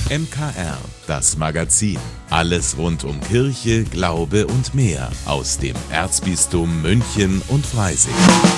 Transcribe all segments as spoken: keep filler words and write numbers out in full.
M K R, das Magazin. Alles rund um Kirche, Glaube und mehr aus dem Erzbistum München und Freising.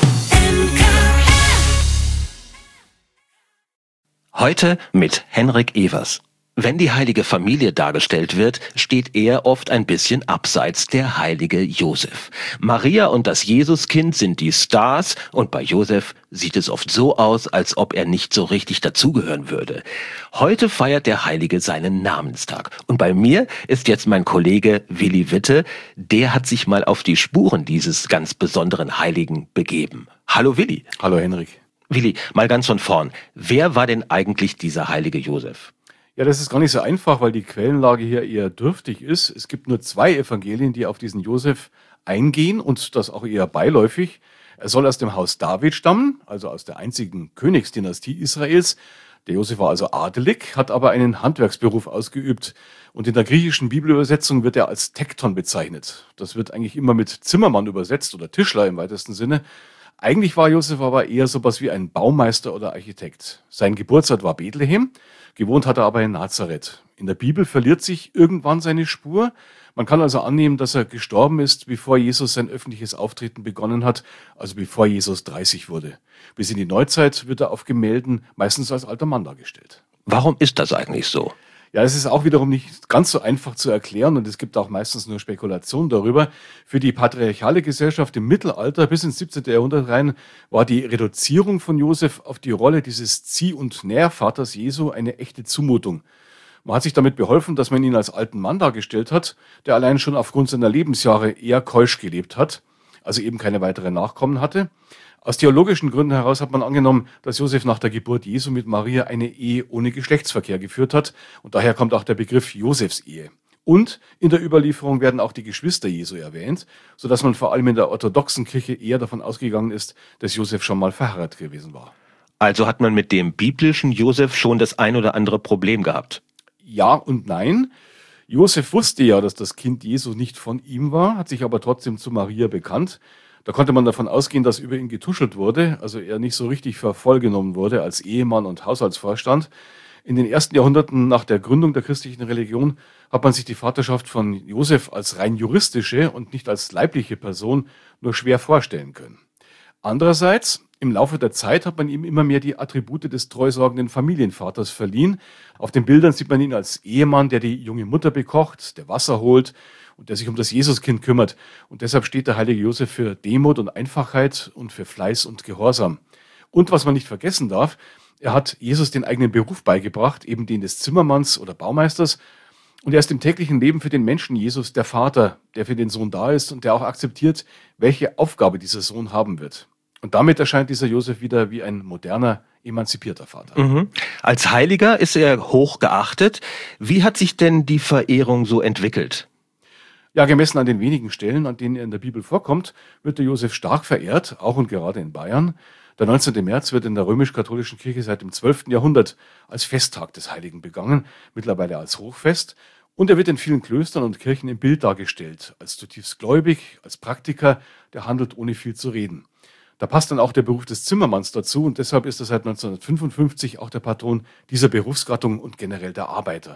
Heute mit Henrik Evers. Wenn die heilige Familie dargestellt wird, steht er oft ein bisschen abseits der heilige Josef. Maria und das Jesuskind sind die Stars und bei Josef sieht es oft so aus, als ob er nicht so richtig dazugehören würde. Heute feiert der Heilige seinen Namenstag und bei mir ist jetzt mein Kollege Willi Witte, der hat sich mal auf die Spuren dieses ganz besonderen Heiligen begeben. Hallo Willi. Hallo Henrik. Willi, mal ganz von vorn. Wer war denn eigentlich dieser heilige Josef? Ja, das ist gar nicht so einfach, weil die Quellenlage hier eher dürftig ist. Es gibt nur zwei Evangelien, die auf diesen Josef eingehen und das auch eher beiläufig. Er soll aus dem Haus David stammen, also aus der einzigen Königsdynastie Israels. Der Josef war also adelig, hat aber einen Handwerksberuf ausgeübt. Und in der griechischen Bibelübersetzung wird er als Tekton bezeichnet. Das wird eigentlich immer mit Zimmermann übersetzt oder Tischler im weitesten Sinne. Eigentlich war Josef aber eher sowas wie ein Baumeister oder Architekt. Sein Geburtsort war Bethlehem, gewohnt hat er aber in Nazareth. In der Bibel verliert sich irgendwann seine Spur. Man kann also annehmen, dass er gestorben ist, bevor Jesus sein öffentliches Auftreten begonnen hat, also bevor Jesus dreißig wurde. Bis in die Neuzeit wird er auf Gemälden meistens als alter Mann dargestellt. Warum ist das eigentlich so? Ja, es ist auch wiederum nicht ganz so einfach zu erklären und es gibt auch meistens nur Spekulationen darüber. Für die patriarchale Gesellschaft im Mittelalter bis ins siebzehnten. Jahrhundert rein war die Reduzierung von Josef auf die Rolle dieses Zieh- und Nährvaters Jesu eine echte Zumutung. Man hat sich damit beholfen, dass man ihn als alten Mann dargestellt hat, der allein schon aufgrund seiner Lebensjahre eher keusch gelebt hat, also eben keine weiteren Nachkommen hatte. Aus theologischen Gründen heraus hat man angenommen, dass Josef nach der Geburt Jesu mit Maria eine Ehe ohne Geschlechtsverkehr geführt hat und daher kommt auch der Begriff Josefsehe. Und in der Überlieferung werden auch die Geschwister Jesu erwähnt, sodass man vor allem in der orthodoxen Kirche eher davon ausgegangen ist, dass Josef schon mal verheiratet gewesen war. Also hat man mit dem biblischen Josef schon das ein oder andere Problem gehabt? Ja und nein. Josef wusste ja, dass das Kind Jesu nicht von ihm war, hat sich aber trotzdem zu Maria bekannt. Da konnte man davon ausgehen, dass über ihn getuschelt wurde, also er nicht so richtig für voll genommen wurde als Ehemann und Haushaltsvorstand. In den ersten Jahrhunderten nach der Gründung der christlichen Religion hat man sich die Vaterschaft von Josef als rein juristische und nicht als leibliche Person nur schwer vorstellen können. Andererseits, im Laufe der Zeit hat man ihm immer mehr die Attribute des treusorgenden Familienvaters verliehen. Auf den Bildern sieht man ihn als Ehemann, der die junge Mutter bekocht, der Wasser holt und der sich um das Jesuskind kümmert. Und deshalb steht der heilige Josef für Demut und Einfachheit und für Fleiß und Gehorsam. Und was man nicht vergessen darf, er hat Jesus den eigenen Beruf beigebracht, eben den des Zimmermanns oder Baumeisters. Und er ist im täglichen Leben für den Menschen Jesus der Vater, der für den Sohn da ist und der auch akzeptiert, welche Aufgabe dieser Sohn haben wird. Und damit erscheint dieser Josef wieder wie ein moderner, emanzipierter Vater. Mhm. Als Heiliger ist er hoch geachtet. Wie hat sich denn die Verehrung so entwickelt? Ja, gemessen an den wenigen Stellen, an denen er in der Bibel vorkommt, wird der Josef stark verehrt, auch und gerade in Bayern. Der neunzehnten März wird in der römisch-katholischen Kirche seit dem zwölften. Jahrhundert als Festtag des Heiligen begangen, mittlerweile als Hochfest. Und er wird in vielen Klöstern und Kirchen im Bild dargestellt, als zutiefst gläubig, als Praktiker, der handelt ohne viel zu reden. Da passt dann auch der Beruf des Zimmermanns dazu und deshalb ist er seit neunzehnhundertfünfundfünfzig auch der Patron dieser Berufsgattung und generell der Arbeiter.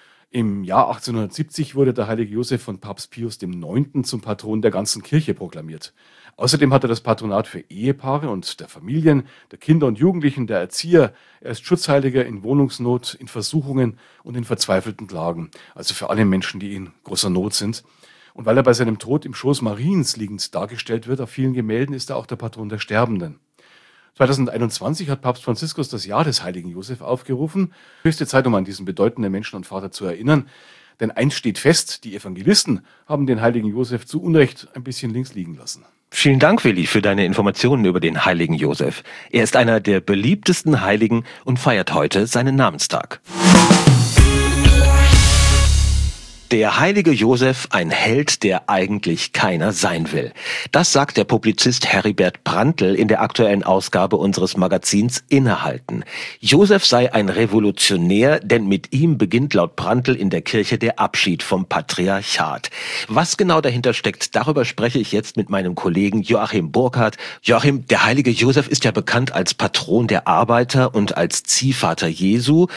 Im Jahr achtzehnhundertsiebzig wurde der heilige Josef von Papst Pius der Neunte. Zum Patron der ganzen Kirche proklamiert. Außerdem hat er das Patronat für Ehepaare und der Familien, der Kinder und Jugendlichen, der Erzieher. Er ist Schutzheiliger in Wohnungsnot, in Versuchungen und in verzweifelten Lagen. Also für alle Menschen, die in großer Not sind. Und weil er bei seinem Tod im Schoß Mariens liegend dargestellt wird, auf vielen Gemälden ist er auch der Patron der Sterbenden. zweitausendeinundzwanzig hat Papst Franziskus das Jahr des heiligen Josef aufgerufen. Höchste Zeit, um an diesen bedeutenden Menschen und Vater zu erinnern. Denn eins steht fest, die Evangelisten haben den heiligen Josef zu Unrecht ein bisschen links liegen lassen. Vielen Dank, Willi, für deine Informationen über den heiligen Josef. Er ist einer der beliebtesten Heiligen und feiert heute seinen Namenstag. Der heilige Josef, ein Held, der eigentlich keiner sein will. Das sagt der Publizist Heribert Prantl in der aktuellen Ausgabe unseres Magazins Innehalten. Josef sei ein Revolutionär, denn mit ihm beginnt laut Prantl in der Kirche der Abschied vom Patriarchat. Was genau dahinter steckt, darüber spreche ich jetzt mit meinem Kollegen Joachim Burkhardt. Joachim, der heilige Josef ist ja bekannt als Patron der Arbeiter und als Ziehvater Jesu.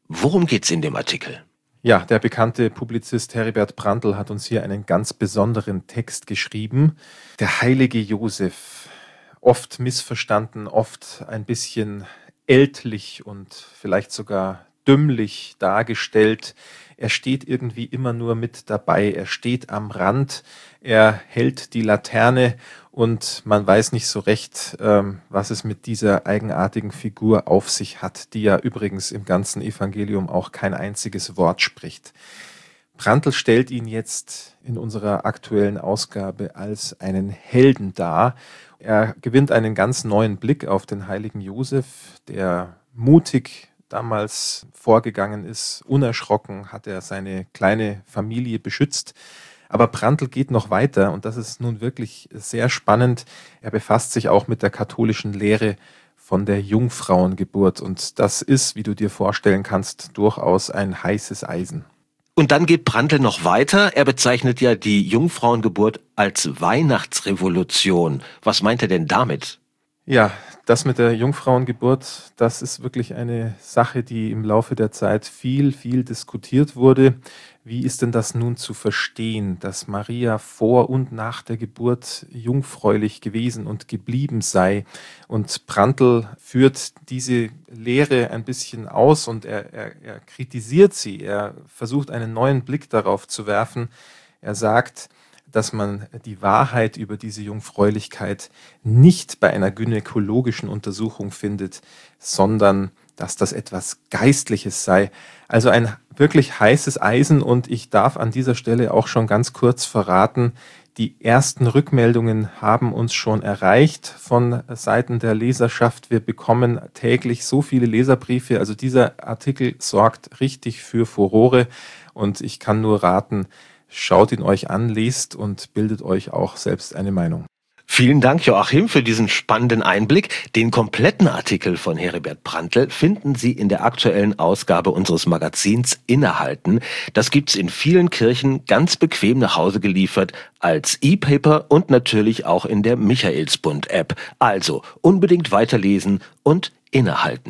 Worum geht's in dem Artikel? Ja, der bekannte Publizist Heribert Prantl hat uns hier einen ganz besonderen Text geschrieben. Der heilige Josef, oft missverstanden, oft ein bisschen ältlich und vielleicht sogar dümmlich dargestellt. Er steht irgendwie immer nur mit dabei, er steht am Rand, er hält die Laterne und man weiß nicht so recht, ähm, was es mit dieser eigenartigen Figur auf sich hat, die ja übrigens im ganzen Evangelium auch kein einziges Wort spricht. Prantl stellt ihn jetzt in unserer aktuellen Ausgabe als einen Helden dar. Er gewinnt einen ganz neuen Blick auf den heiligen Josef, der mutig damals vorgegangen ist. Unerschrocken hat er seine kleine Familie beschützt. Aber Prantl geht noch weiter und das ist nun wirklich sehr spannend. Er befasst sich auch mit der katholischen Lehre von der Jungfrauengeburt und das ist, wie du dir vorstellen kannst, durchaus ein heißes Eisen. Und dann geht Prantl noch weiter. Er bezeichnet ja die Jungfrauengeburt als Weihnachtsrevolution. Was meint er denn damit? Ja, das mit der Jungfrauengeburt, das ist wirklich eine Sache, die im Laufe der Zeit viel, viel diskutiert wurde. Wie ist denn das nun zu verstehen, dass Maria vor und nach der Geburt jungfräulich gewesen und geblieben sei? Und Prantl führt diese Lehre ein bisschen aus und er, er, er kritisiert sie. Er versucht einen neuen Blick darauf zu werfen. Er sagt, dass man die Wahrheit über diese Jungfräulichkeit nicht bei einer gynäkologischen Untersuchung findet, sondern dass das etwas Geistliches sei. Also ein wirklich heißes Eisen und ich darf an dieser Stelle auch schon ganz kurz verraten, die ersten Rückmeldungen haben uns schon erreicht von Seiten der Leserschaft. Wir bekommen täglich so viele Leserbriefe, also dieser Artikel sorgt richtig für Furore und ich kann nur raten, schaut ihn euch an, lest und bildet euch auch selbst eine Meinung. Vielen Dank, Joachim, für diesen spannenden Einblick. Den kompletten Artikel von Heribert Prantl finden Sie in der aktuellen Ausgabe unseres Magazins Innehalten. Das gibt's in vielen Kirchen ganz bequem nach Hause geliefert, als E-Paper und natürlich auch in der Michaelsbund-App. Also unbedingt weiterlesen und innehalten.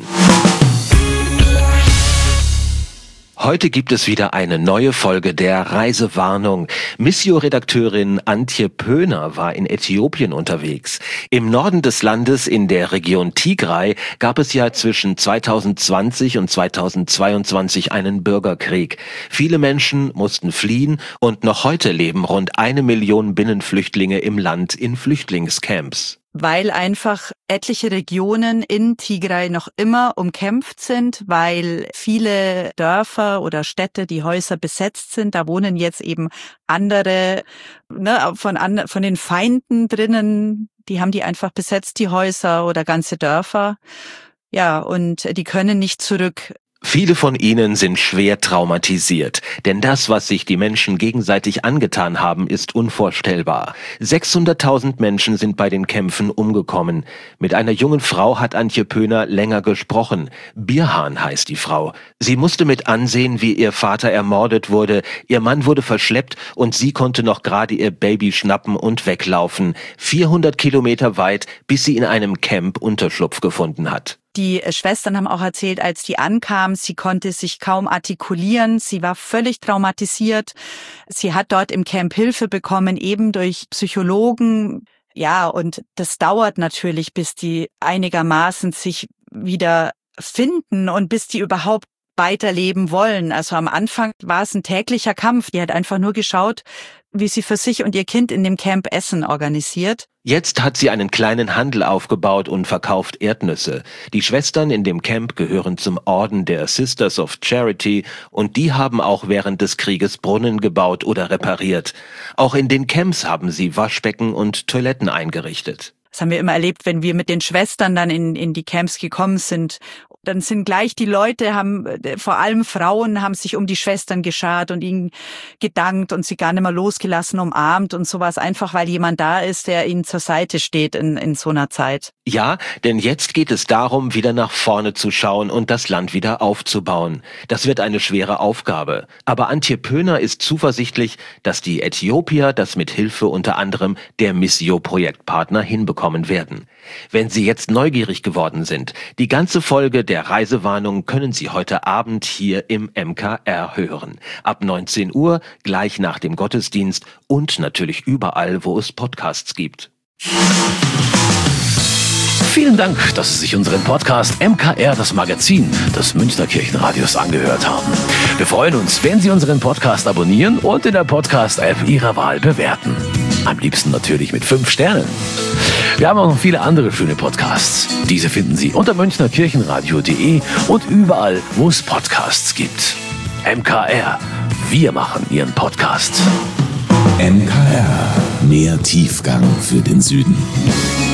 Heute gibt es wieder eine neue Folge der Reisewarnung. Missio-Redakteurin Antje Pöhner war in Äthiopien unterwegs. Im Norden des Landes, in der Region Tigray, gab es ja zwischen zweitausendzwanzig und zweitausendzweiundzwanzig einen Bürgerkrieg. Viele Menschen mussten fliehen und noch heute leben rund eine Million Binnenflüchtlinge im Land in Flüchtlingscamps. Weil einfach etliche Regionen in Tigray noch immer umkämpft sind, weil viele Dörfer oder Städte, die Häuser besetzt sind, da wohnen jetzt eben andere, ne, von, an, von den Feinden drinnen, die haben die einfach besetzt, die Häuser oder ganze Dörfer. Ja, und die können nicht zurück. Viele von ihnen sind schwer traumatisiert, denn das, was sich die Menschen gegenseitig angetan haben, ist unvorstellbar. sechshunderttausend Menschen sind bei den Kämpfen umgekommen. Mit einer jungen Frau hat Antje Pöhner länger gesprochen. Birhan heißt die Frau. Sie musste mit ansehen, wie ihr Vater ermordet wurde. Ihr Mann wurde verschleppt und sie konnte noch gerade ihr Baby schnappen und weglaufen. vierhundert Kilometer weit, bis sie in einem Camp Unterschlupf gefunden hat. Die Schwestern haben auch erzählt, als die ankam, sie konnte sich kaum artikulieren, sie war völlig traumatisiert. Sie hat dort im Camp Hilfe bekommen, eben durch Psychologen. Ja, und das dauert natürlich, bis die einigermaßen sich wieder finden und bis die überhaupt weiterleben wollen. Also am Anfang war es ein täglicher Kampf. Die hat einfach nur geschaut, wie sie für sich und ihr Kind in dem Camp Essen organisiert. Jetzt hat sie einen kleinen Handel aufgebaut und verkauft Erdnüsse. Die Schwestern in dem Camp gehören zum Orden der Sisters of Charity und die haben auch während des Krieges Brunnen gebaut oder repariert. Auch in den Camps haben sie Waschbecken und Toiletten eingerichtet. Das haben wir immer erlebt, wenn wir mit den Schwestern dann in, in die Camps gekommen sind. Dann sind gleich die Leute, haben vor allem Frauen, haben sich um die Schwestern geschart und ihnen gedankt und sie gar nicht mehr losgelassen, umarmt und sowas, einfach weil jemand da ist, der ihnen zur Seite steht in, in so einer Zeit. Ja, denn jetzt geht es darum, wieder nach vorne zu schauen und das Land wieder aufzubauen. Das wird eine schwere Aufgabe. Aber Antje Pöhner ist zuversichtlich, dass die Äthiopier das mit Hilfe unter anderem der Missio-Projektpartner hinbekommen. bekommen werden. Wenn Sie jetzt neugierig geworden sind, die ganze Folge der Reisewarnung können Sie heute Abend hier im M K R hören. Ab neunzehn Uhr, gleich nach dem Gottesdienst und natürlich überall, wo es Podcasts gibt. Vielen Dank, dass Sie sich unseren Podcast M K R, das Magazin des Münchner Kirchenradios, angehört haben. Wir freuen uns, wenn Sie unseren Podcast abonnieren und in der Podcast-App Ihrer Wahl bewerten. Am liebsten natürlich mit fünf Sternen. Wir haben auch noch viele andere schöne Podcasts. Diese finden Sie unter münchner kirchenradio punkt de und überall, wo es Podcasts gibt. M K R, wir machen Ihren Podcast. M K R, mehr Tiefgang für den Süden.